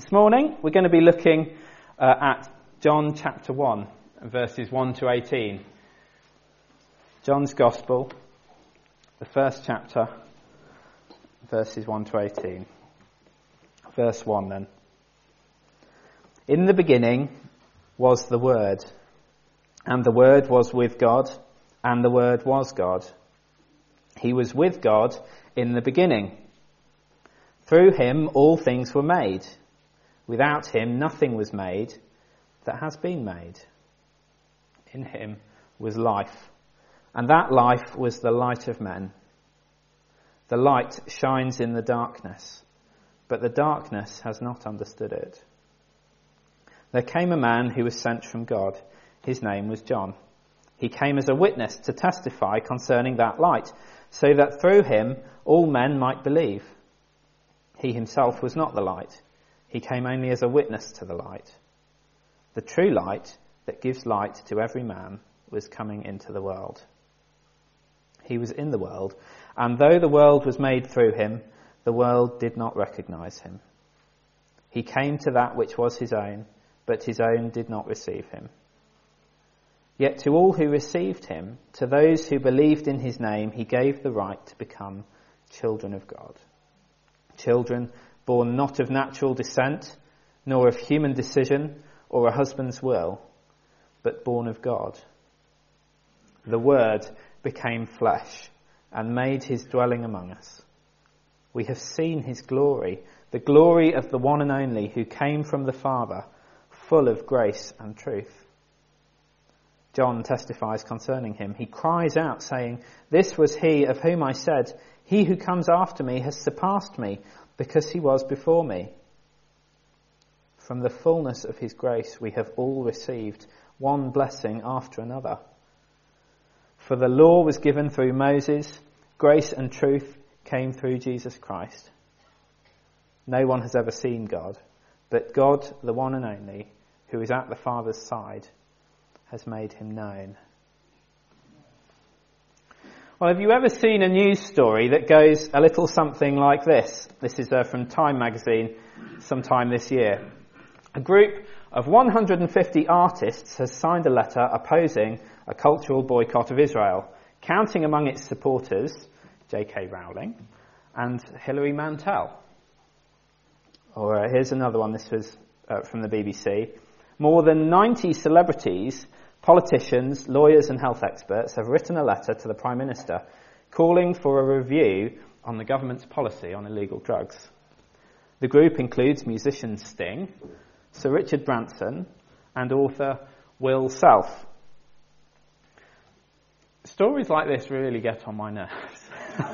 This morning we're going to be looking at John chapter 1, verses 1 to 18. John's Gospel, the first chapter, verses 1 to 18. Verse 1 then. In the beginning was the Word, and the Word was with God, and the Word was God. He was with God in the beginning. Through him all things were made. Without him nothing was made that has been made. In him was life, and that life was the light of men. The light shines in the darkness, but the darkness has not understood it. There came a man who was sent from God. His name was John. He came as a witness to testify concerning that light, so that through him all men might believe. He himself was not the light. He came only as a witness to the light. The true light that gives light to every man was coming into the world. He was in the world, and though the world was made through him, the world did not recognize him. He came to that which was his own, but his own did not receive him. Yet to all who received him, to those who believed in his name, he gave the right to become children of God. Children born not of natural descent, nor of human decision or a husband's will, but born of God. The Word became flesh and made his dwelling among us. We have seen his glory, the glory of the one and only who came from the Father, full of grace and truth. John testifies concerning him. He cries out, saying, "This was he of whom I said, 'He who comes after me has surpassed me, because he was before me.' From the fullness of his grace we have all received one blessing after another. For the law was given through Moses, grace and truth came through Jesus Christ. No one has ever seen God, but God, the one and only, who is at the Father's side, has made him known." Well, have you ever seen a news story that goes a little something like this? This is from Time magazine sometime this year. A group of 150 artists has signed a letter opposing a cultural boycott of Israel, counting among its supporters J.K. Rowling and Hilary Mantel. Or here's another one. This was from the BBC. More than 90 celebrities, politicians, lawyers and health experts have written a letter to the Prime Minister calling for a review on the government's policy on illegal drugs. The group includes musician Sting, Sir Richard Branson and author Will Self. Stories like this really get on my nerves.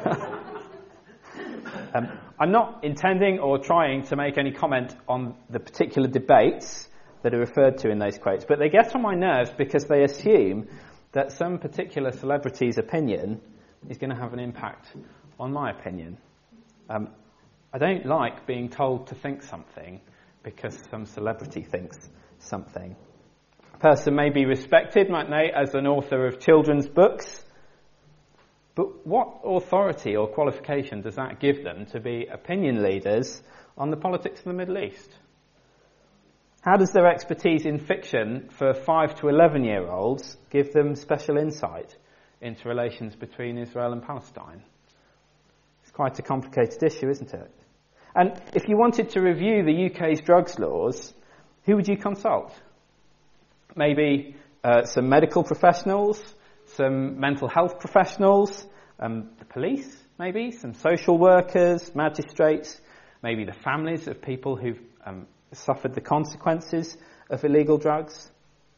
I'm not intending or trying to make any comment on the particular debates that are referred to in those quotes, but they get on my nerves because they assume that some particular celebrity's opinion is going to have an impact on my opinion. I don't like being told to think something because some celebrity thinks something. A person may be respected, mightn't they, as an author of children's books, but what authority or qualification does that give them to be opinion leaders on the politics of the Middle East? How does their expertise in fiction for 5 to 11-year-olds give them special insight into relations between Israel and Palestine? It's quite a complicated issue, isn't it? And if you wanted to review the UK's drugs laws, who would you consult? Maybe some medical professionals, some mental health professionals, the police, maybe, some social workers, magistrates, maybe the families of people who've suffered the consequences of illegal drugs.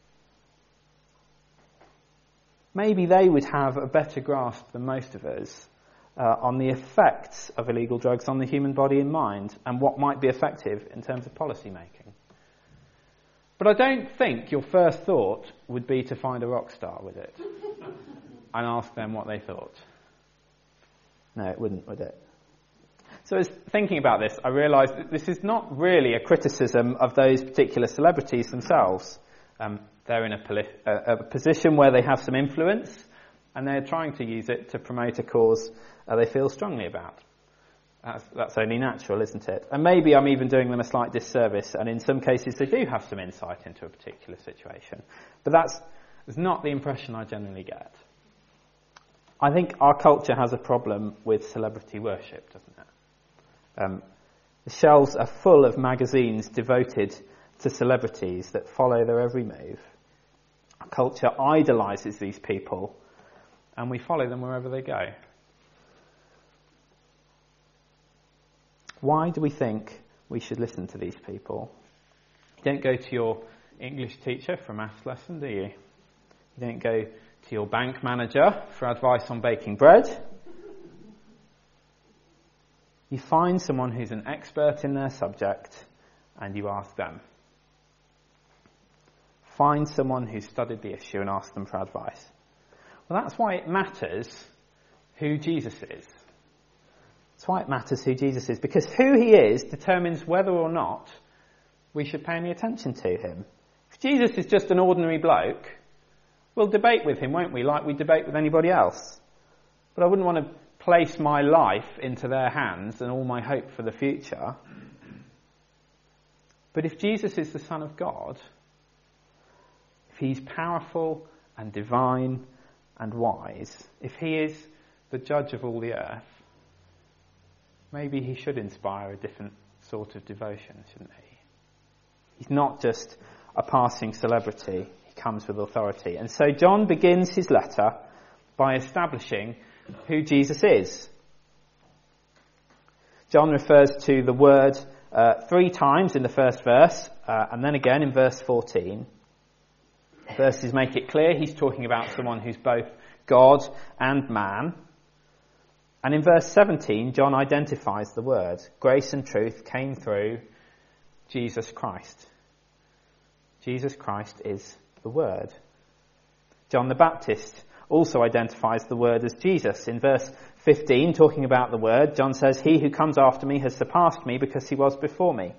Maybe they would have a better grasp than most of us on the effects of illegal drugs on the human body and mind and what might be effective in terms of policy making. But I don't think your first thought would be to find a rock star with it and ask them what they thought. No, it wouldn't, would it? So as thinking about this, I realised that this is not really a criticism of those particular celebrities themselves. They're in a position where they have some influence, and they're trying to use it to promote a cause they feel strongly about. That's only natural, isn't it? And maybe I'm even doing them a slight disservice, and in some cases they do have some insight into a particular situation. But that's not the impression I generally get. I think our culture has a problem with celebrity worship, doesn't it? The shelves are full of magazines devoted to celebrities that follow their every move. Our culture idolises these people, and we follow them wherever they go. Why do we think we should listen to these people? You don't go to your English teacher for a maths lesson, do you? You don't go to your bank manager for advice on baking bread. You find someone who's an expert in their subject and you ask them. Find someone who's studied the issue and ask them for advice. Well, that's why it matters who Jesus is. That's why it matters who Jesus is, because who he is determines whether or not we should pay any attention to him. If Jesus is just an ordinary bloke, we'll debate with him, won't we, like we debate with anybody else. But I wouldn't want to place my life into their hands and all my hope for the future. But if Jesus is the Son of God, if he's powerful and divine and wise, if he is the judge of all the earth, maybe he should inspire a different sort of devotion, shouldn't he? He's not just a passing celebrity. He comes with authority. And so John begins his letter by establishing who Jesus is. John refers to the word 3 times in the first verse, and then again in verse 14. Verses make it clear he's talking about someone who's both God and man. And in verse 17, John identifies the word. Grace and truth came through Jesus Christ. Jesus Christ is the word. John the Baptist also identifies the word as Jesus. In verse 15, talking about the word, John says, "He who comes after me has surpassed me because he was before me."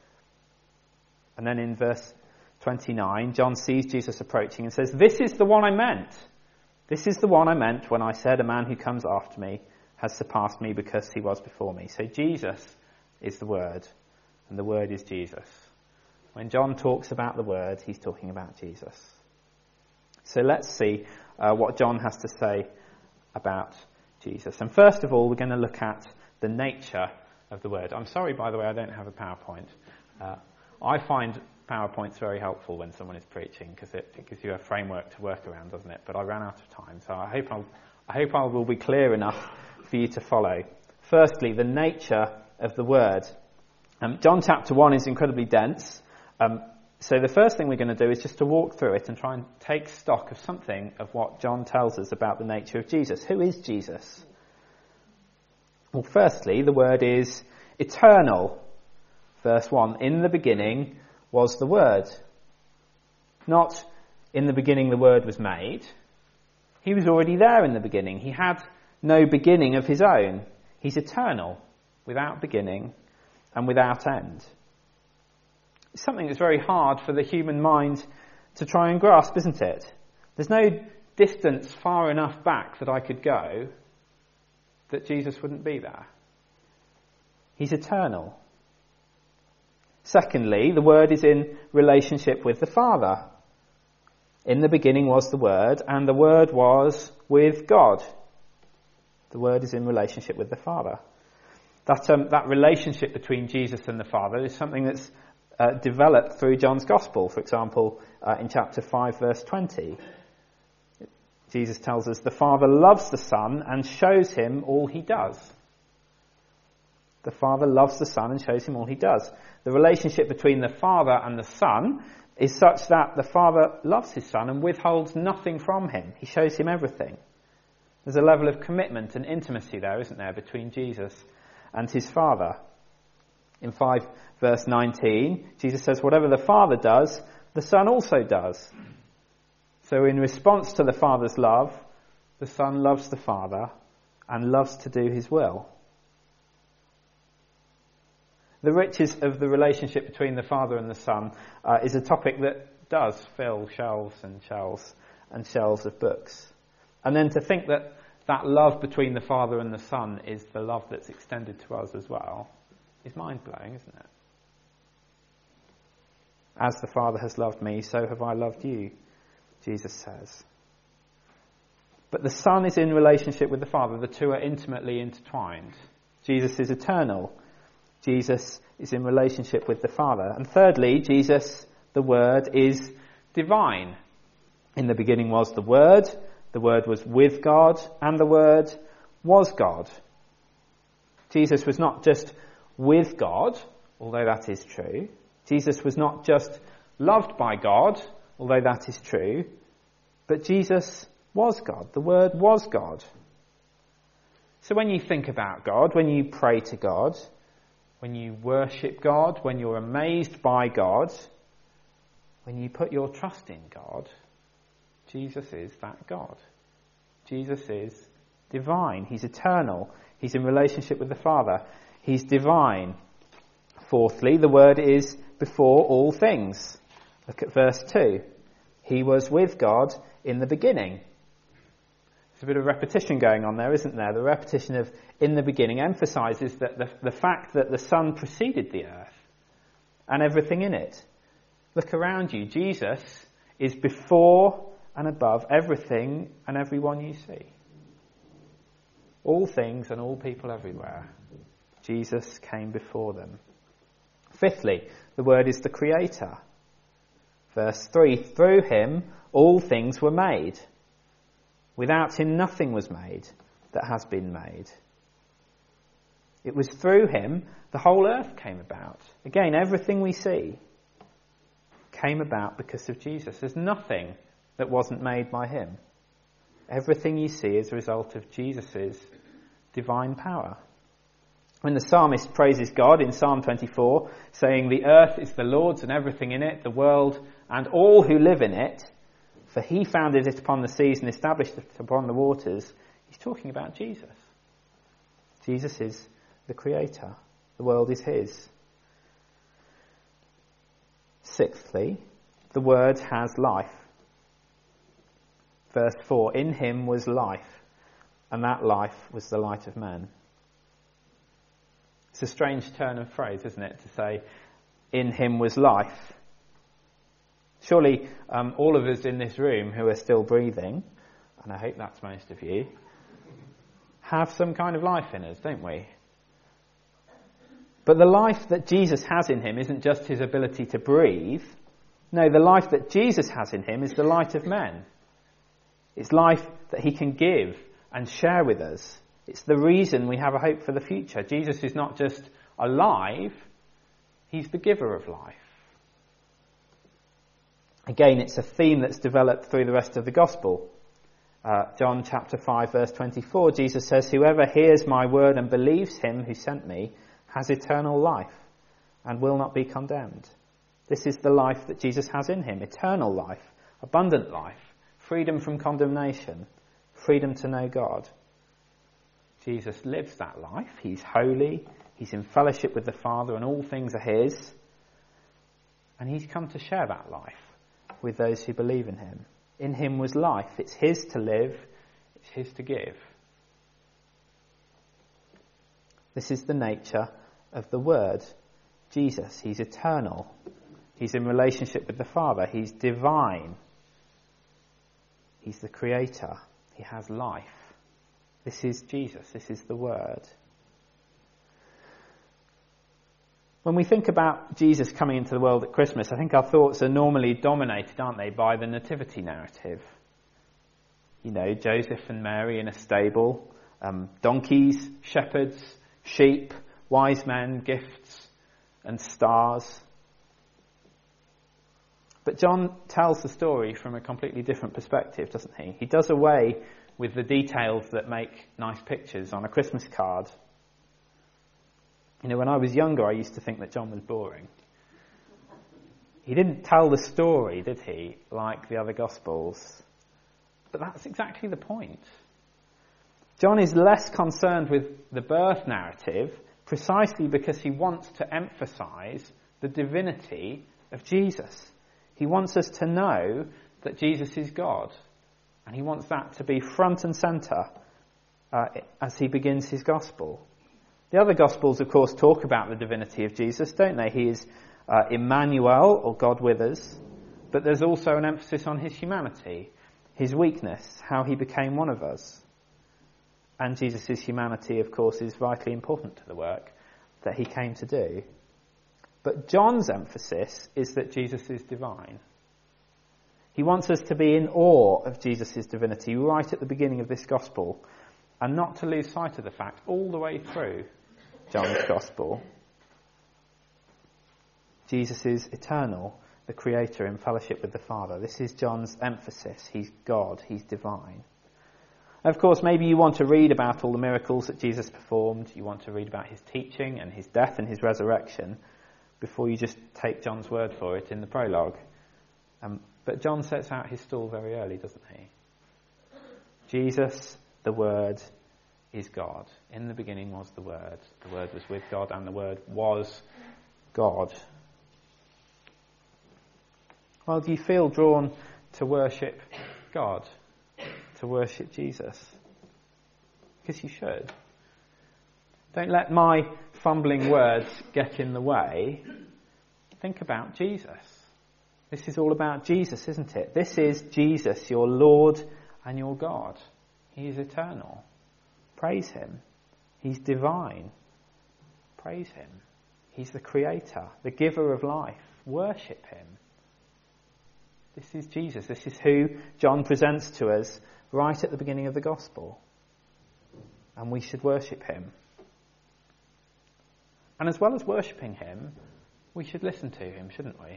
And then in verse 29, John sees Jesus approaching and says, "This is the one I meant. This is the one I meant when I said a man who comes after me has surpassed me because he was before me." So Jesus is the Word, and the Word is Jesus. When John talks about the Word, he's talking about Jesus. So let's see what John has to say about Jesus. And first of all, we're going to look at the nature of the Word. I'm sorry, by the way, I don't have a PowerPoint. I find PowerPoint's very helpful when someone is preaching because it gives you a framework to work around, doesn't it? But I ran out of time, so I hope I will be clear enough for you to follow. Firstly, the nature of the word. John chapter 1 is incredibly dense. So the first thing we're going to do is just to walk through it and try and take stock of something of what John tells us about the nature of Jesus. Who is Jesus? Well, firstly, the word is eternal. Verse 1, in the beginning was the Word. Not in the beginning the Word was made. He was already there in the beginning. He had no beginning of his own. He's eternal, without beginning and without end. It's something that's very hard for the human mind to try and grasp, isn't it? There's no distance far enough back that I could go that Jesus wouldn't be there. He's eternal. Secondly, the Word is in relationship with the Father. In the beginning was the Word, and the Word was with God. The Word is in relationship with the Father. That relationship between Jesus and the Father is something that's developed through John's Gospel. For example, in chapter 5, verse 20, Jesus tells us the Father loves the Son and shows him all he does. The Father loves the Son and shows him all he does. The relationship between the Father and the Son is such that the Father loves his Son and withholds nothing from him. He shows him everything. There's a level of commitment and intimacy there, isn't there, between Jesus and his Father. In 5 verse 19, Jesus says, whatever the Father does, the Son also does. So in response to the Father's love, the Son loves the Father and loves to do his will. The riches of the relationship between the Father and the Son is a topic that does fill shelves and shelves and shelves of books. And then to think that that love between the Father and the Son is the love that's extended to us as well, is mind-blowing, isn't it? As the Father has loved me, so have I loved you, Jesus says. But the Son is in relationship with the Father. The two are intimately intertwined. Jesus is eternal. Jesus is in relationship with the Father. And thirdly, Jesus, the Word, is divine. In the beginning was the Word was with God, and the Word was God. Jesus was not just with God, although that is true. Jesus was not just loved by God, although that is true. But Jesus was God. The Word was God. So when you think about God, when you pray to God, when you worship God, when you're amazed by God, when you put your trust in God, Jesus is that God. Jesus is divine. He's eternal. He's in relationship with the Father. He's divine. Fourthly, the Word is before all things. Look at verse 2. He was with God in the beginning. There's a bit of repetition going on there, isn't there? The repetition of in the beginning emphasises that the fact that the Son preceded the earth and everything in it. Look around you. Jesus is before and above everything and everyone you see. All things and all people everywhere. Jesus came before them. Fifthly, the Word is the Creator. Verse 3, through him all things were made. Without him nothing was made that has been made. It was through him the whole earth came about. Again, everything we see came about because of Jesus. There's nothing that wasn't made by him. Everything you see is a result of Jesus' divine power. When the psalmist praises God in Psalm 24, saying, the earth is the Lord's and everything in it, the world and all who live in it, for he founded it upon the seas and established it upon the waters, he's talking about Jesus. Jesus is the Creator. The world is his. Sixthly, the Word has life. Verse 4, in him was life, and that life was the light of men. It's a strange turn of phrase, isn't it, to say, in him was life. Surely all of us in this room who are still breathing, and I hope that's most of you, have some kind of life in us, don't we? But the life that Jesus has in him isn't just his ability to breathe. No, the life that Jesus has in him is the light of men. It's life that he can give and share with us. It's the reason we have a hope for the future. Jesus is not just alive, he's the giver of life. Again, it's a theme that's developed through the rest of the gospel. John chapter 5 verse 24, Jesus says, whoever hears my word and believes him who sent me has eternal life and will not be condemned. This is the life that Jesus has in him, eternal life, abundant life, freedom from condemnation, freedom to know God. Jesus lives that life. He's holy. He's in fellowship with the Father and all things are his. And he's come to share that life with those who believe in him. In him was life. It's his to live. It's his to give. This is the nature of the Word, Jesus. He's eternal. He's in relationship with the Father. He's divine. He's the Creator. He has life. This is Jesus. This is the Word. When we think about Jesus coming into the world at Christmas, I think our thoughts are normally dominated, aren't they, by the nativity narrative. You know, Joseph and Mary in a stable, donkeys, shepherds, sheep, wise men, gifts, and stars. But John tells the story from a completely different perspective, doesn't he? He does away with the details that make nice pictures on a Christmas card. You know, when I was younger, I used to think that John was boring. He didn't tell the story, did he, like the other Gospels? But that's exactly the point. John is less concerned with the birth narrative precisely because he wants to emphasize the divinity of Jesus. He wants us to know that Jesus is God. And he wants that to be front and centre as he begins his gospel. The other gospels, of course, talk about the divinity of Jesus, don't they? He is Emmanuel, or God with us, but there's also an emphasis on his humanity, his weakness, how he became one of us. And Jesus' humanity, of course, is vitally important to the work that he came to do. But John's emphasis is that Jesus is divine. He wants us to be in awe of Jesus' divinity right at the beginning of this gospel, and not to lose sight of the fact all the way through John's gospel. Jesus is eternal, the Creator in fellowship with the Father. This is John's emphasis. He's God, he's divine. Of course, maybe you want to read about all the miracles that Jesus performed. You want to read about his teaching and his death and his resurrection before you just take John's word for it in the prologue. But John sets out his stall very early, doesn't he? Jesus, the Word, is God. In the beginning was the Word. The Word was with God, and the Word was God. Well, do you feel drawn to worship God? To worship Jesus? Because you should. Don't let my fumbling words get in the way. Think about Jesus. This is all about Jesus, isn't it? This is Jesus, your Lord and your God. He is eternal. Praise him. He's divine. Praise him. He's the Creator, the giver of life. Worship him. This is Jesus. This is who John presents to us right at the beginning of the Gospel. And we should worship him. And as well as worshipping him, we should listen to him, shouldn't we?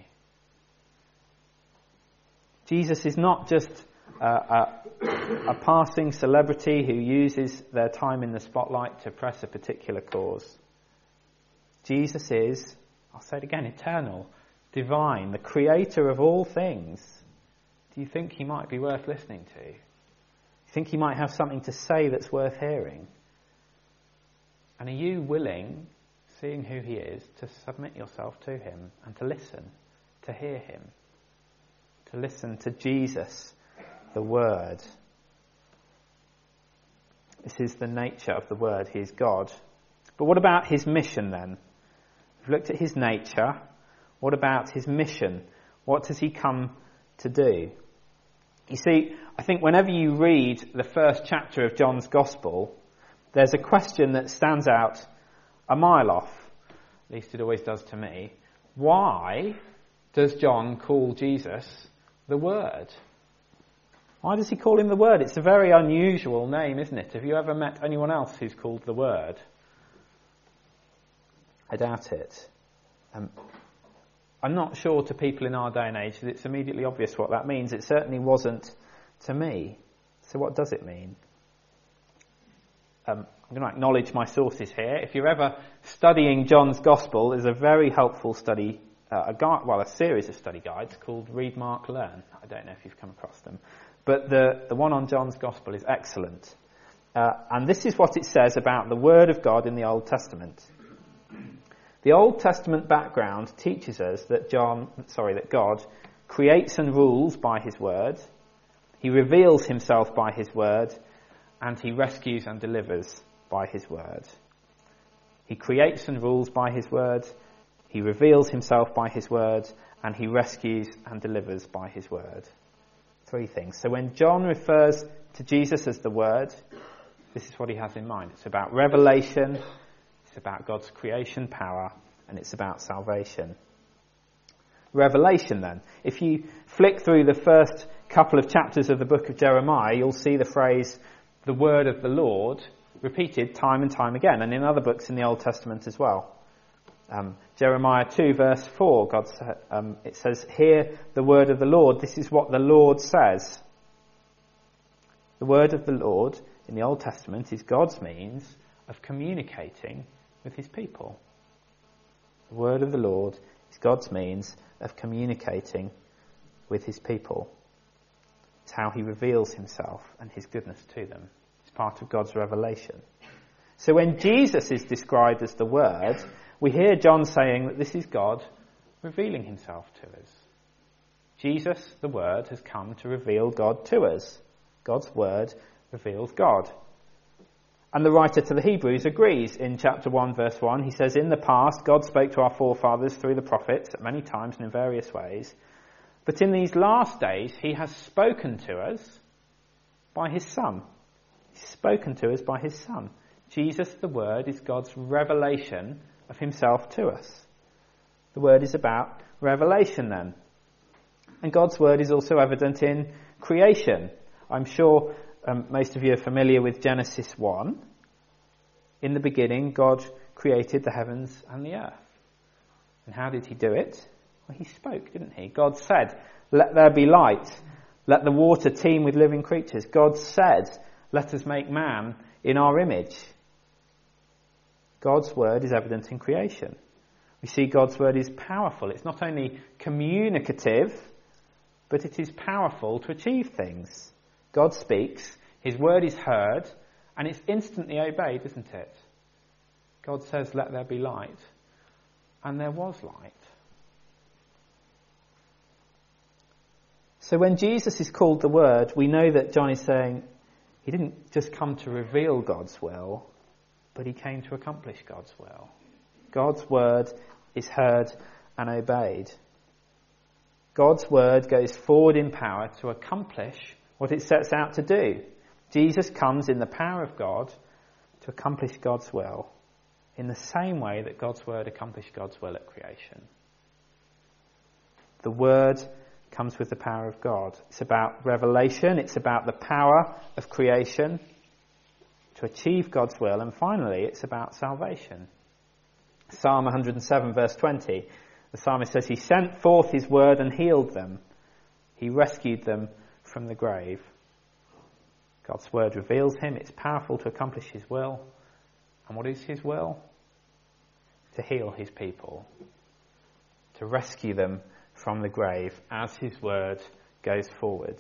Jesus is not just a passing celebrity who uses their time in the spotlight to press a particular cause. Jesus is, I'll say it again, eternal, divine, the Creator of all things. Do you think he might be worth listening to? Do you think he might have something to say that's worth hearing? And are you willing, seeing who he is, to submit yourself to him and to listen, to hear him? To listen to Jesus, the Word. This is the nature of the Word. He is God. But what about his mission then? We've looked at his nature. What about his mission? What does he come to do? You see, I think whenever you read the first chapter of John's Gospel, there's a question that stands out a mile off. At least it always does to me. Why does John call Jesus the Word? Why does he call him the Word? It's a very unusual name, isn't it? Have you ever met anyone else who's called the Word? I doubt it. I'm not sure to people in our day and age that it's immediately obvious what that means. It certainly wasn't to me. So what does it mean? I'm going to acknowledge my sources here. If you're ever studying John's Gospel, there's a very helpful study, a series of study guides called Read, Mark, Learn. I don't know if you've come across them. But the one on John's Gospel is excellent. And this is what it says about the Word of God in the Old Testament. The Old Testament background teaches us that God creates and rules by his Word. He reveals himself by his Word. And he rescues and delivers by his Word. He creates and rules by his Word. He reveals himself by his Word. And he rescues and delivers by his Word. Three things. So when John refers to Jesus as the Word, this is what he has in mind. It's about revelation, it's about God's creation power, and it's about salvation. Revelation then. If you flick through the first couple of chapters of the book of Jeremiah, you'll see the phrase, the word of the Lord, repeated time and time again, and in other books in the Old Testament as well. Jeremiah 2 verse 4, it says, hear the word of the Lord, this is what the Lord says. The word of the Lord in the Old Testament is God's means of communicating with his people. The word of the Lord is God's means of communicating with his people. It's how he reveals himself and his goodness to them. It's part of God's revelation. So when Jesus is described as the Word, we hear John saying that this is God revealing himself to us. Jesus, the Word, has come to reveal God to us. God's Word reveals God. And the writer to the Hebrews agrees in chapter 1 verse 1. He says, in the past God spoke to our forefathers through the prophets at many times and in various ways. But in these last days he has spoken to us by his Son. He's spoken to us by his Son. Jesus, the Word, is God's revelation of himself to us. The Word is about revelation then. And God's Word is also evident in creation. I'm sure most of you are familiar with Genesis 1. In the beginning, God created the heavens and the earth. And how did he do it? Well, he spoke, didn't he? God said, let there be light. Let the water teem with living creatures. God said, let us make man in our image. God's word is evident in creation. We see God's word is powerful. It's not only communicative, but it is powerful to achieve things. God speaks, his word is heard, and it's instantly obeyed, isn't it? God says, let there be light. And there was light. So when Jesus is called the Word, we know that John is saying he didn't just come to reveal God's will, but he came to accomplish God's will. God's word is heard and obeyed. God's word goes forward in power to accomplish what it sets out to do. Jesus comes in the power of God to accomplish God's will in the same way that God's word accomplished God's will at creation. The word comes with the power of God. It's about revelation. It's about the power of creation to achieve God's will. And finally, it's about salvation. Psalm 107 verse 20, the psalmist says, he sent forth his word and healed them. He rescued them from the grave. God's word reveals him. It's powerful to accomplish his will. And what is his will? To heal his people. To rescue them from the grave as his word goes forward.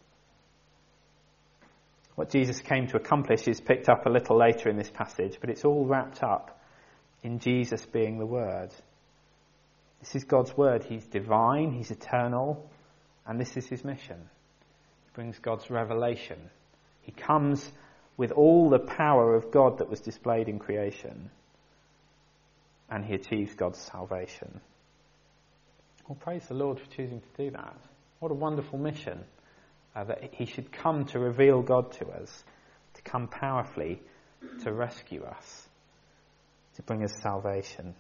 What Jesus came to accomplish is picked up a little later in this passage, but it's all wrapped up in Jesus being the Word. This is God's Word. He's divine, he's eternal, and this is his mission. He brings God's revelation. He comes with all the power of God that was displayed in creation, and he achieves God's salvation. Well, praise the Lord for choosing to do that. What a wonderful mission, that he should come to reveal God to us, to come powerfully to rescue us, to bring us salvation.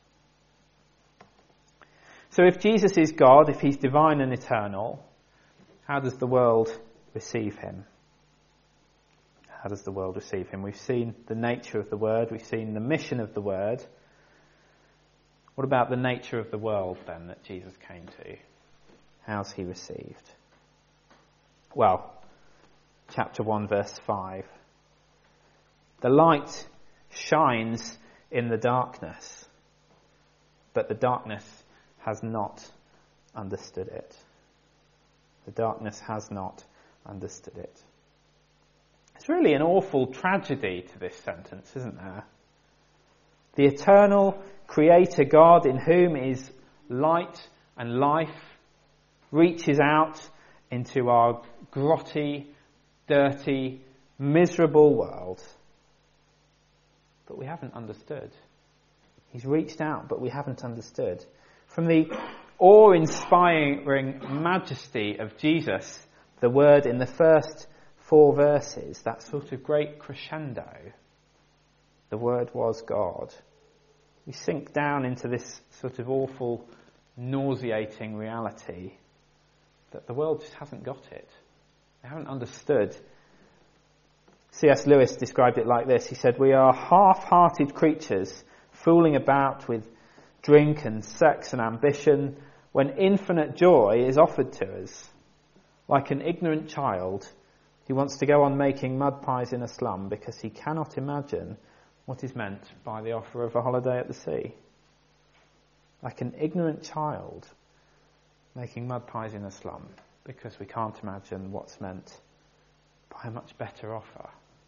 So if Jesus is God, if he's divine and eternal, how does the world receive him? How does the world receive him? We've seen the nature of the Word, we've seen the mission of the Word. What about the nature of the world then that Jesus came to? How's he received? Well, chapter 1 verse 5. The light shines in the darkness, but the darkness has not understood it. The darkness has not understood it. It's really an awful tragedy to this sentence, isn't there? The eternal Creator God, in whom is light and life, reaches out into our grotty, dirty, miserable world. But we haven't understood. He's reached out, but we haven't understood. From the awe-inspiring majesty of Jesus, the word in the first 4 verses, that sort of great crescendo, the Word was God. We sink down into this sort of awful, nauseating reality that the world just hasn't got it. They haven't understood. C.S. Lewis described it like this. He said, we are half-hearted creatures fooling about with drink and sex and ambition when infinite joy is offered to us. Like an ignorant child who wants to go on making mud pies in a slum because he cannot imagine what is meant by the offer of a holiday at the sea. Like an ignorant child making mud pies in a slum because we can't imagine what's meant by a much better offer.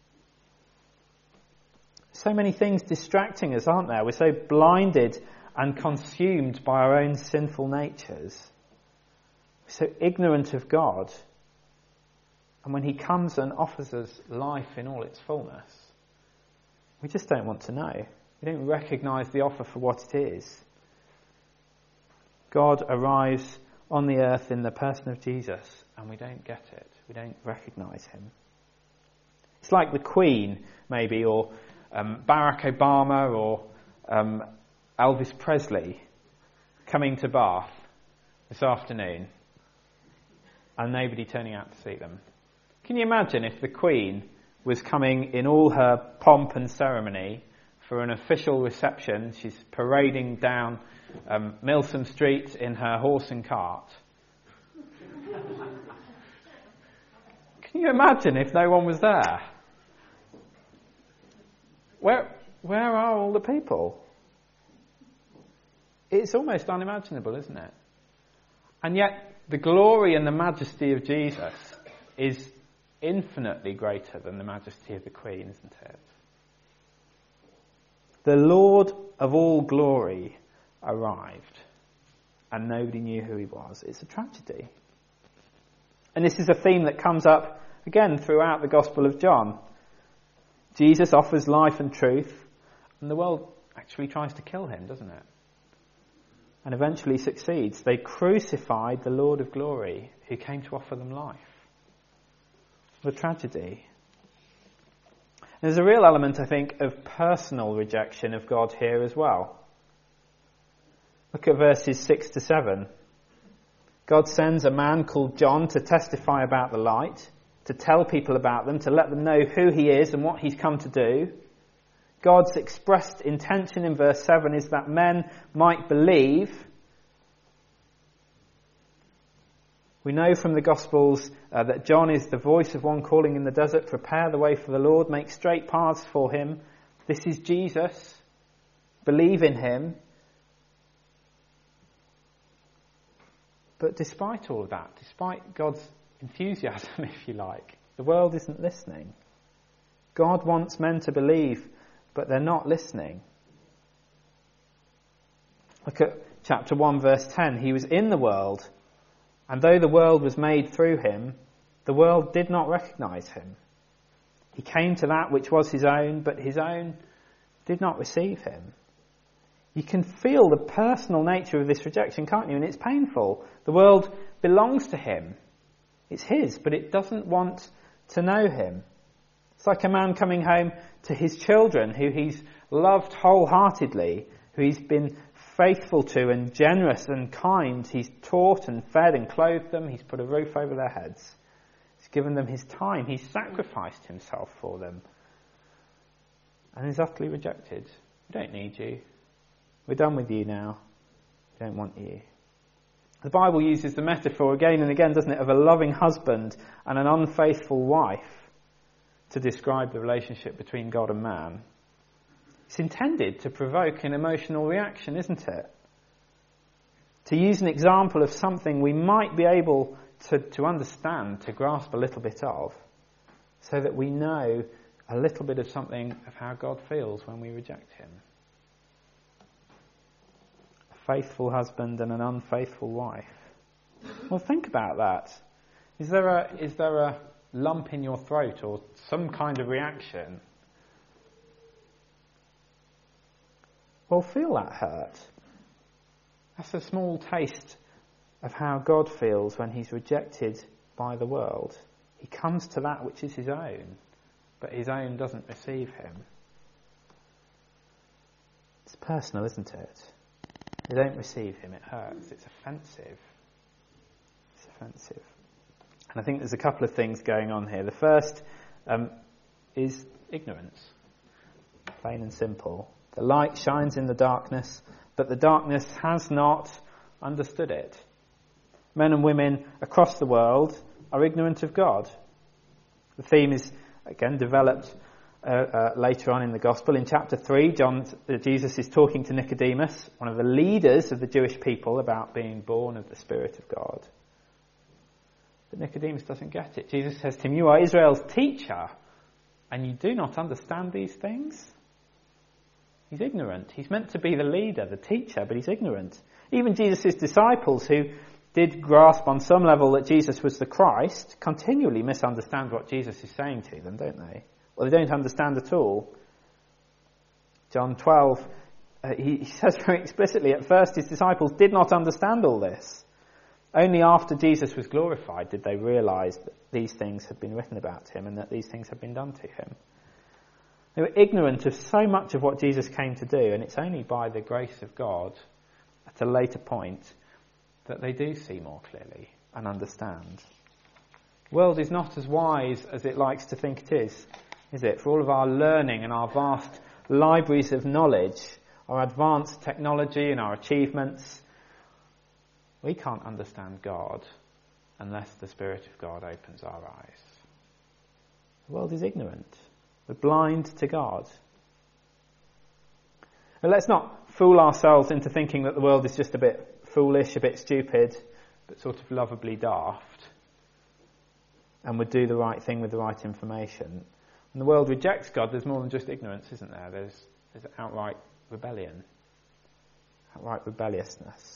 So many things distracting us, aren't there? We're so blinded and consumed by our own sinful natures. We're so ignorant of God. And when he comes and offers us life in all its fullness, We just don't want to know. We don't recognise the offer for what it is. God arrives on the earth in the person of Jesus, and we don't get it. We don't recognise him. It's like the Queen, maybe, or Barack Obama, or Elvis Presley coming to Bath this afternoon and nobody turning out to see them. Can you imagine if the Queen was coming in all her pomp and ceremony for an official reception? She's parading down Milsom Street in her horse and cart. Can you imagine if no one was there? Where are all the people? It's almost unimaginable, isn't it? And yet, the glory and the majesty of Jesus is infinitely greater than the majesty of the Queen, isn't it? The Lord of all glory arrived, and nobody knew who he was. It's a tragedy. And this is a theme that comes up again throughout the Gospel of John. Jesus offers life and truth, and the world actually tries to kill him, doesn't it? And eventually succeeds. They crucified the Lord of glory who came to offer them life. What a tragedy. There's a real element, I think, of personal rejection of God here as well. Look at verses 6 to 7. God sends a man called John to testify about the light, to tell people about them, to let them know who he is and what he's come to do. God's expressed intention in verse 7 is that men might believe. We know from the Gospels that John is the voice of one calling in the desert, prepare the way for the Lord, make straight paths for him. This is Jesus. Believe in him. But despite all of that, despite God's enthusiasm, if you like, the world isn't listening. God wants men to believe, but they're not listening. Look at chapter 1, verse 10. He was in the world, and though the world was made through him, the world did not recognize him. He came to that which was his own, but his own did not receive him. You can feel the personal nature of this rejection, can't you? And it's painful. The world belongs to him. It's his, but it doesn't want to know him. It's like a man coming home to his children who he's loved wholeheartedly, who he's been faithful to and generous and kind. He's taught and fed and clothed them. He's put a roof over their heads. He's given them his time. He's sacrificed himself for them. And he's utterly rejected. We don't need you. We're done with you now. We don't want you. The Bible uses the metaphor again and again, doesn't it, of a loving husband and an unfaithful wife to describe the relationship between God and man. It's intended to provoke an emotional reaction, isn't it? To use an example of something we might be able to understand, to grasp a little bit of, so that we know a little bit of something of how God feels when we reject him. A faithful husband and an unfaithful wife. Well, think about that. Is there a lump in your throat or some kind of reaction? Well, feel that hurt. That's a small taste of how God feels when he's rejected by the world. He comes to that which is his own, but his own doesn't receive him. It's personal, isn't it? They don't receive him, it hurts. It's offensive. It's offensive. And I think there's a couple of things going on here. The first is ignorance. Plain and simple. The light shines in the darkness, but the darkness has not understood it. Men and women across the world are ignorant of God. The theme is, again, developed later on in the Gospel. In chapter 3, Jesus is talking to Nicodemus, one of the leaders of the Jewish people, about being born of the Spirit of God. But Nicodemus doesn't get it. Jesus says to him, you are Israel's teacher, and you do not understand these things? He's ignorant. He's meant to be the leader, the teacher, but he's ignorant. Even Jesus' disciples, who did grasp on some level that Jesus was the Christ, continually misunderstand what Jesus is saying to them, don't they? Or they don't understand at all. John 12, he says very explicitly, at first his disciples did not understand all this. Only after Jesus was glorified did they realise that these things had been written about him and that these things had been done to him. They were ignorant of so much of what Jesus came to do, and it's only by the grace of God at a later point that they do see more clearly and understand. The world is not as wise as it likes to think it is it? For all of our learning and our vast libraries of knowledge, our advanced technology and our achievements, we can't understand God unless the Spirit of God opens our eyes. The world is ignorant. We're blind to God. And let's not fool ourselves into thinking that the world is just a bit foolish, a bit stupid, but sort of lovably daft, and would do the right thing with the right information. When the world rejects God, there's more than just ignorance, isn't there? There's outright rebellion, outright rebelliousness.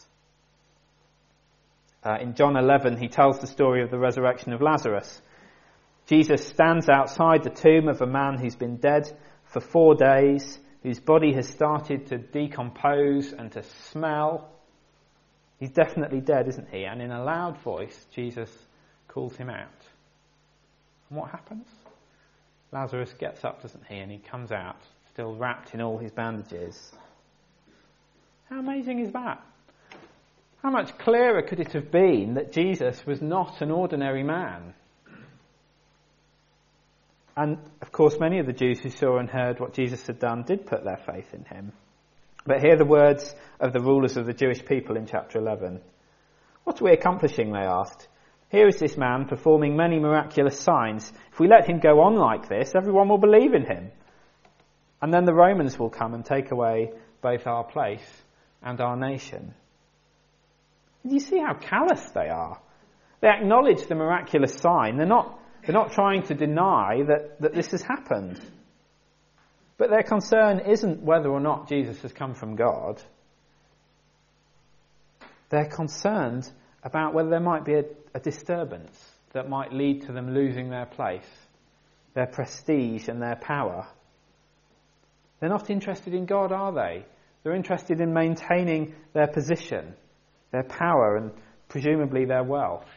In John 11, he tells the story of the resurrection of Lazarus. Jesus stands outside the tomb of a man who's been dead for 4 days, whose body has started to decompose and to smell. He's definitely dead, isn't he? And in a loud voice, Jesus calls him out. And what happens? Lazarus gets up, doesn't he? And he comes out, still wrapped in all his bandages. How amazing is that? How much clearer could it have been that Jesus was not an ordinary man? And, of course, many of the Jews who saw and heard what Jesus had done did put their faith in him. But hear the words of the rulers of the Jewish people in chapter 11. What are we accomplishing, they asked. Here is this man performing many miraculous signs. If we let him go on like this, everyone will believe in him. And then the Romans will come and take away both our place and our nation. Do you see how callous they are? They acknowledge the miraculous sign. They're not trying to deny that this has happened. But their concern isn't whether or not Jesus has come from God. They're concerned about whether there might be a disturbance that might lead to them losing their place, their prestige and their power. They're not interested in God, are they? They're interested in maintaining their position, their power, and presumably their wealth.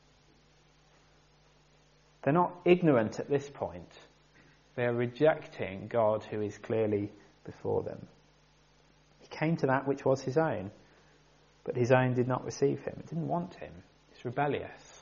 They're not ignorant at this point. They are rejecting God who is clearly before them. He came to that which was his own, but his own did not receive him. It didn't want him. It's rebellious.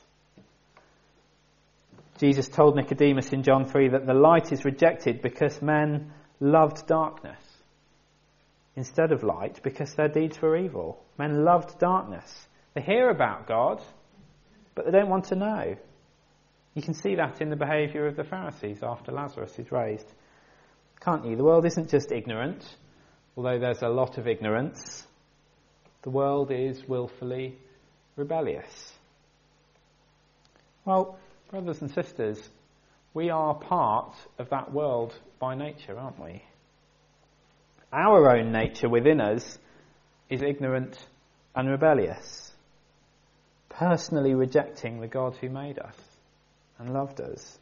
Jesus told Nicodemus in John 3 that the light is rejected because men loved darkness instead of light because their deeds were evil. Men loved darkness. They hear about God, but they don't want to know. You can see that in the behaviour of the Pharisees after Lazarus is raised. Can't you? The world isn't just ignorant, although there's a lot of ignorance. The world is willfully rebellious. Well, brothers and sisters, we are part of that world by nature, aren't we? Our own nature within us is ignorant and rebellious, personally rejecting the God who made us and loved us.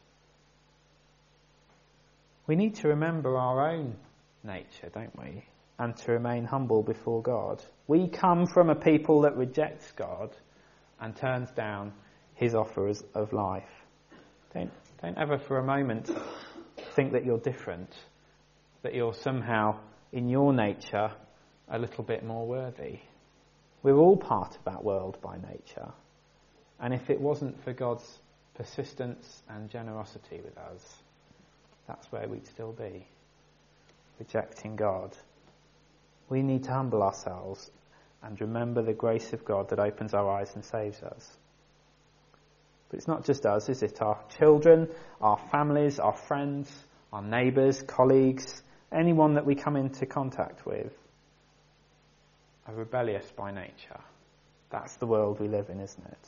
We need to remember our own nature, don't we? And to remain humble before God. We come from a people that rejects God and turns down his offers of life. Don't ever for a moment think that you're different, that you're somehow, in your nature, a little bit more worthy. We're all part of that world by nature. And if it wasn't for God's persistence and generosity with us, that's where we'd still be, rejecting God. We need to humble ourselves and remember the grace of God that opens our eyes and saves us. But it's not just us, is it? Our children, our families, our friends, our neighbours, colleagues, anyone that we come into contact with are rebellious by nature. That's the world we live in, isn't it?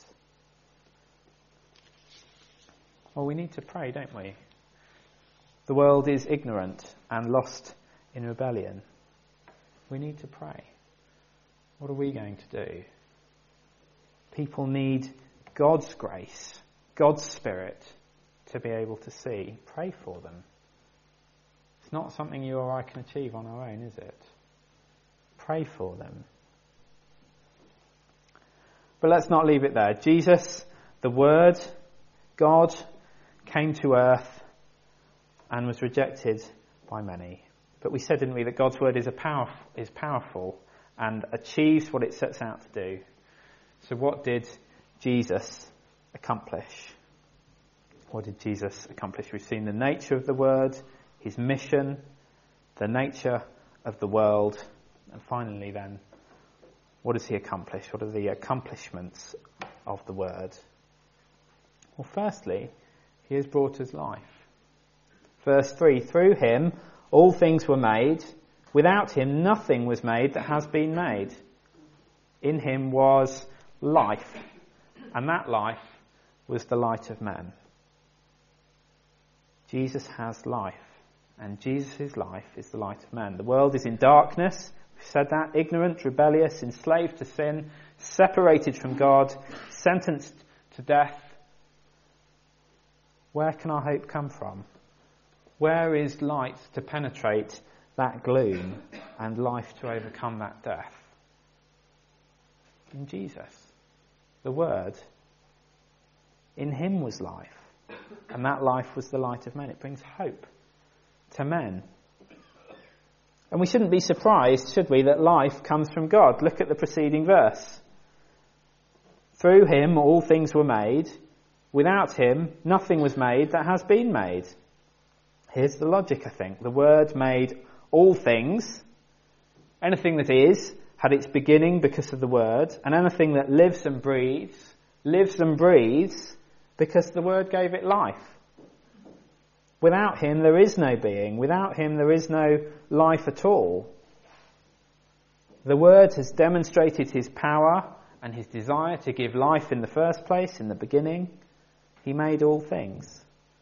Well, we need to pray, don't we? The world is ignorant and lost in rebellion. We need to pray. What are we going to do? People need God's grace, God's Spirit, to be able to see. Pray for them. It's not something you or I can achieve on our own, is it? Pray for them. But let's not leave it there. Jesus, the Word, God, came to earth and was rejected by many. But we said, didn't we, that God's Word is powerful and achieves what it sets out to do. So what did Jesus accomplish? What did Jesus accomplish? We've seen the nature of the Word, his mission, the nature of the world, and finally then, what does he accomplish? What are the accomplishments of the Word? Well, firstly, he has brought us life. Verse 3, through him all things were made. Without him nothing was made that has been made. In him was life, and that life was the light of men. Jesus has life, and Jesus' life is the light of men. The world is in darkness, we've said that, ignorant, rebellious, enslaved to sin, separated from God, sentenced to death. Where can our hope come from? Where is light to penetrate that gloom and life to overcome that death? In Jesus, the Word. In him was life, and that life was the light of men. It brings hope to men. And we shouldn't be surprised, should we, that life comes from God. Look at the preceding verse. Through him all things were made. Without him nothing was made that has been made. Here's the logic, I think. The Word made all things. Anything that is had its beginning because of the Word, and anything that lives and breathes because the Word gave it life. Without him there is no being. Without him there is no life at all. The Word has demonstrated his power and his desire to give life in the first place, in the beginning. He made all things.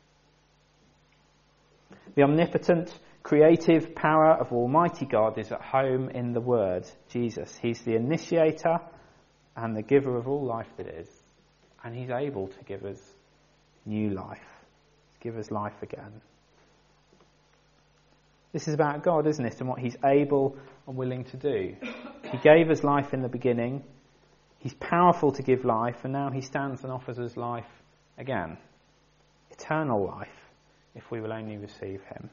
The omnipotent, creative power of Almighty God is at home in the Word, Jesus. He's the initiator and the giver of all life that is. And he's able to give us new life, to give us life again. This is about God, isn't it, and what he's able and willing to do. He gave us life in the beginning. He's powerful to give life, and now he stands and offers us life again. Eternal life, if we will only receive him.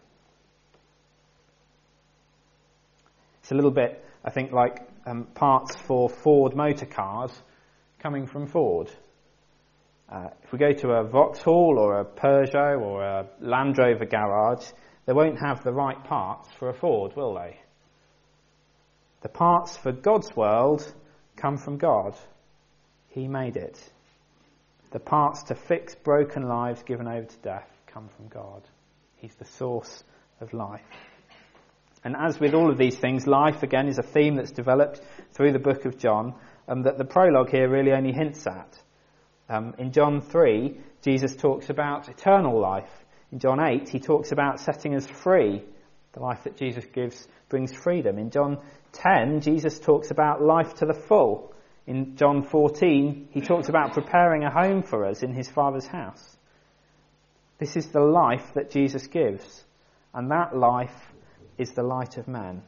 It's a little bit, I think, like parts for Ford motor cars coming from Ford. If we go to a Vauxhall or a Peugeot or a Land Rover garage, they won't have the right parts for a Ford, will they? The parts for God's world come from God. He made it. The parts to fix broken lives given over to death come from God. He's the source of life. And as with all of these things, life again is a theme that's developed through the book of John, and that the prologue here really only hints at. In John 3, Jesus talks about eternal life. In John 8, he talks about setting us free. The life that Jesus gives brings freedom. In John 10, Jesus talks about life to the full. In John 14, he talks about preparing a home for us in his Father's house. This is the life that Jesus gives, and that life is the light of man.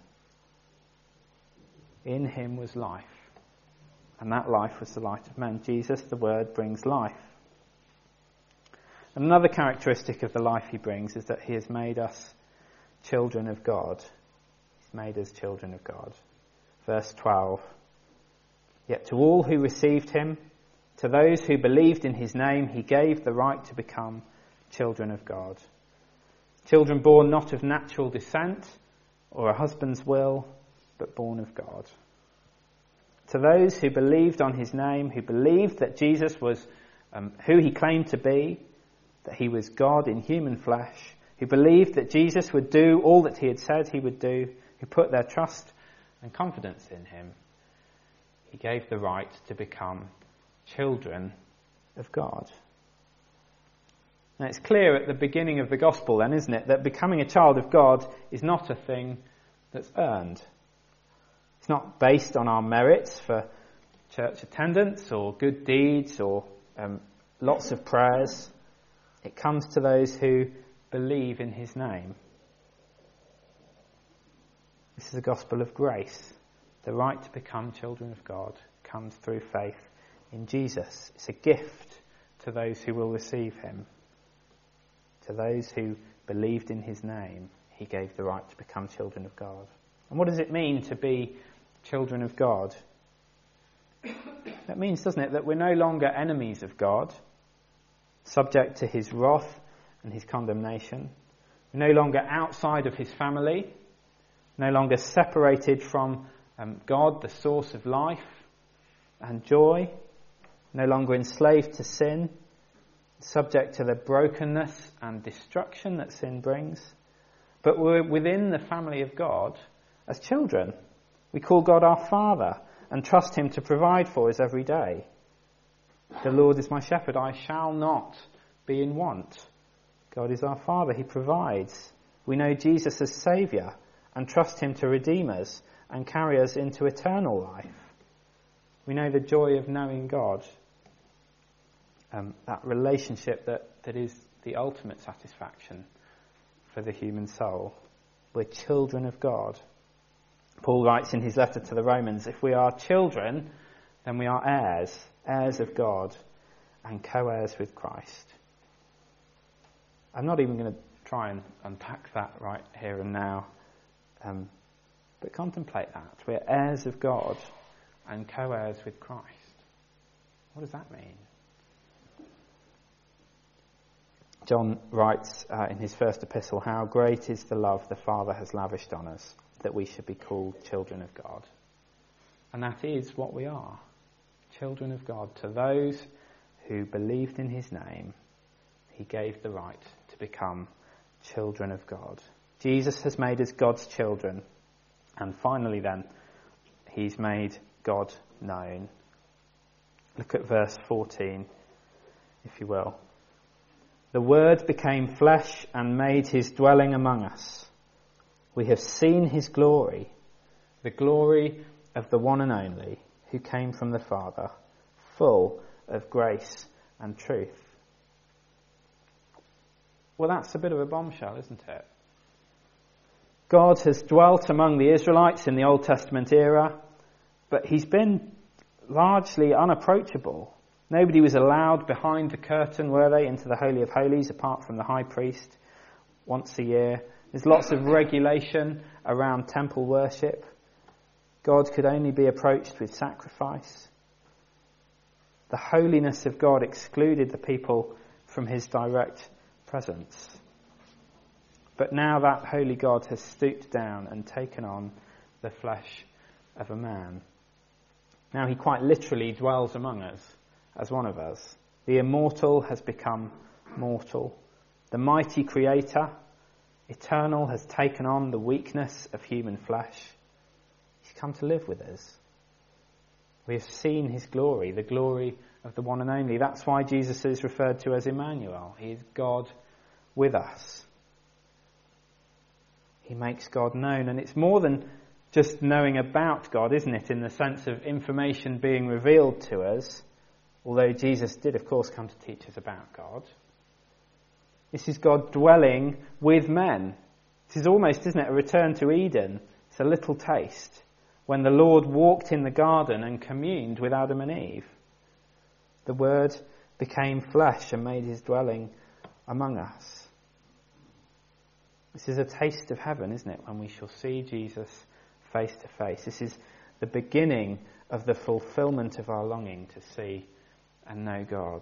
In him was life, and that life was the light of man. Jesus, the Word, brings life. And another characteristic of the life he brings is that he has made us children of God. He's made us children of God. Verse 12. Yet to all who received him, to those who believed in his name, he gave the right to become children of God. Children born not of natural descent or a husband's will, but born of God. To those who believed on his name, who believed that Jesus was who he claimed to be, that he was God in human flesh, who believed that Jesus would do all that he had said he would do, who put their trust and confidence in him, he gave the right to become children of God. Now it's clear at the beginning of the gospel then, isn't it, that becoming a child of God is not a thing that's earned. It's not based on our merits for church attendance or good deeds or lots of prayers. It comes to those who believe in his name. This is the gospel of grace. The right to become children of God comes through faith in Jesus. It's a gift to those who will receive him. To those who believed in his name, he gave the right to become children of God. And what does it mean to be children of God? That means, doesn't it, that we're no longer enemies of God, subject to his wrath and his condemnation. We're no longer outside of his family, no longer separated from God, the source of life and joy, no longer enslaved to sin, subject to the brokenness and destruction that sin brings. But we're within the family of God as children. We call God our Father and trust him to provide for us every day. The Lord is my shepherd, I shall not be in want. God is our Father, he provides. We know Jesus as Saviour and trust him to redeem us and carry us into eternal life. We know the joy of knowing God, that relationship that is the ultimate satisfaction for the human soul. We're children of God. Paul writes in his letter to the Romans, if we are children, then we are heirs, heirs of God and co-heirs with Christ. I'm not even going to try and unpack that right here and now, but contemplate that. We're heirs of God and co-heirs with Christ. What does that mean? John writes in his first epistle, how great is the love the Father has lavished on us, that we should be called children of God. And that is what we are, children of God. To those who believed in his name, he gave the right to become children of God. Jesus has made us God's children. And finally then, he's made God known. Look at verse 14, if you will. The Word became flesh and made his dwelling among us. We have seen his glory, the glory of the one and only, who came from the Father, full of grace and truth. Well, that's a bit of a bombshell, isn't it? God has dwelt among the Israelites in the Old Testament era, but he's been largely unapproachable. Nobody was allowed behind the curtain, were they, into the Holy of Holies, apart from the high priest, once a year. There's lots of regulation around temple worship. God could only be approached with sacrifice. The holiness of God excluded the people from his direct presence. But now that holy God has stooped down and taken on the flesh of a man. Now he quite literally dwells among us as one of us. The immortal has become mortal. The mighty Creator, eternal, has taken on the weakness of human flesh. He's come to live with us. We have seen his glory, the glory of the one and only. That's why Jesus is referred to as Emmanuel. He is God with us. He makes God known. And it's more than just knowing about God, isn't it, in the sense of information being revealed to us, although Jesus did, of course, come to teach us about God. This is God dwelling with men. This is almost, isn't it, a return to Eden. It's a little taste when the Lord walked in the garden and communed with Adam and Eve. The Word became flesh and made his dwelling among us. This is a taste of heaven, isn't it, when we shall see Jesus face to face. This is the beginning of the fulfillment of our longing to see and know God.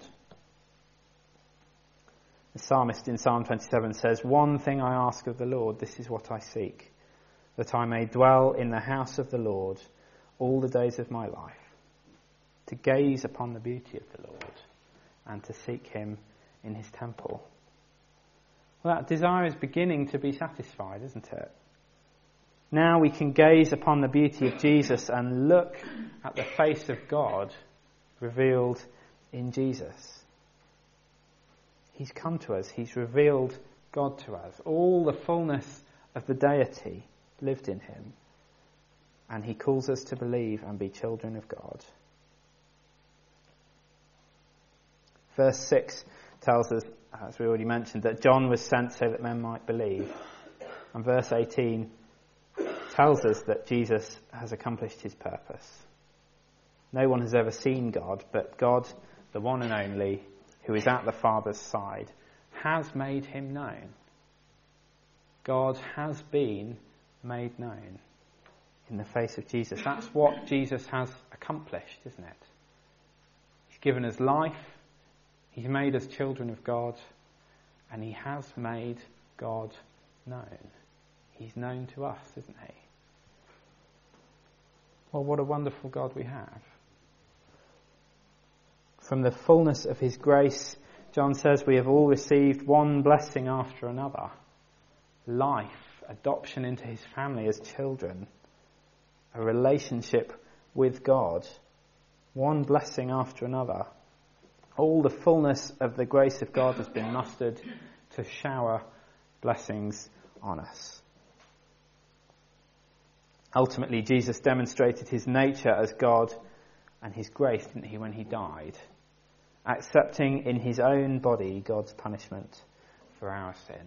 The psalmist in Psalm 27 says, "One thing I ask of the Lord, this is what I seek, that I may dwell in the house of the Lord all the days of my life, to gaze upon the beauty of the Lord and to seek him in his temple." Well, that desire is beginning to be satisfied, isn't it? Now we can gaze upon the beauty of Jesus and look at the face of God revealed in Jesus. He's come to us. He's revealed God to us. All the fullness of the deity lived in him. And he calls us to believe and be children of God. Verse 6 tells us, as we already mentioned, that John was sent so that men might believe. And verse 18 tells us that Jesus has accomplished his purpose. No one has ever seen God, but God, the one and only, who is at the Father's side, has made him known. God has been made known in the face of Jesus. That's what Jesus has accomplished, isn't it? He's given us life, he's made us children of God, and he has made God known. He's known to us, isn't he? Well, what a wonderful God we have. From the fullness of his grace, John says, we have all received one blessing after another. Life, adoption into his family as children, a relationship with God, one blessing after another. All the fullness of the grace of God has been mustered to shower blessings on us. Ultimately, Jesus demonstrated his nature as God and his grace, didn't he, when he died, accepting in his own body God's punishment for our sin.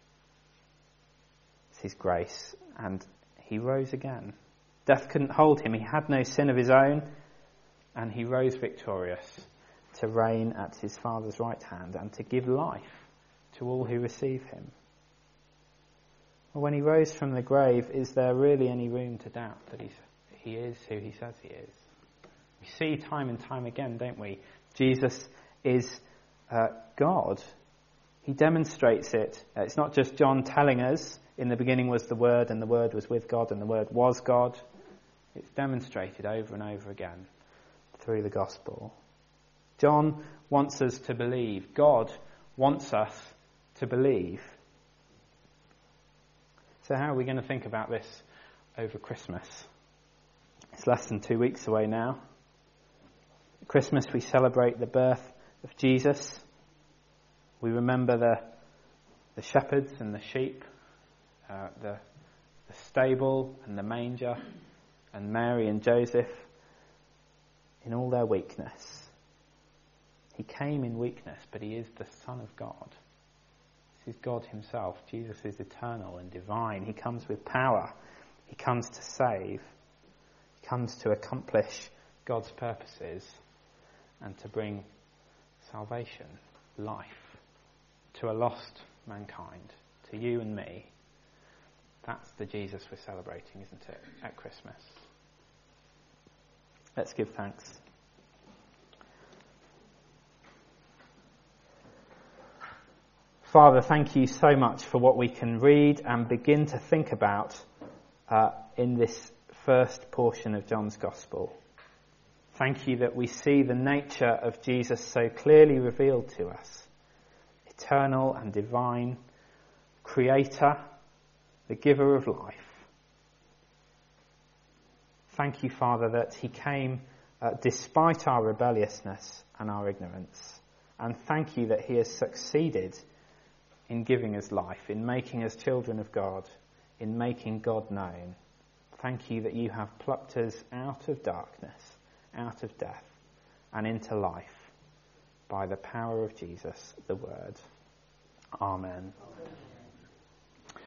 It's his grace, and he rose again. Death couldn't hold him. He had no sin of his own, and he rose victorious to reign at his Father's right hand and to give life to all who receive him. Well, when he rose from the grave, is there really any room to doubt that he is who he says he is? We see time and time again, don't we? Jesus is God. He demonstrates it. It's not just John telling us, in the beginning was the Word, and the Word was with God, and the Word was God. It's demonstrated over and over again through the gospel. John wants us to believe. God wants us to believe. So how are we going to think about this over Christmas? It's less than 2 weeks away now. At Christmas we celebrate the birth of Jesus. We remember the shepherds and the sheep, the stable and the manger, and Mary and Joseph in all their weakness. He came in weakness, but he is the Son of God. This is God himself. Jesus is eternal and divine. He comes with power. He comes to save. He comes to accomplish God's purposes and to bring salvation, life, to a lost mankind, to you and me. That's the Jesus we're celebrating, isn't it, at Christmas? Let's give thanks. Father, thank you so much for what we can read and begin to think about in this first portion of John's Gospel. Thank you that we see the nature of Jesus so clearly revealed to us. Eternal and divine, creator, the giver of life. Thank you, Father, that he came despite our rebelliousness and our ignorance. And thank you that he has succeeded in giving us life, in making us children of God, in making God known. Thank you that you have plucked us out of darkness, out of death, and into life by the power of Jesus, the Word. Amen. Amen.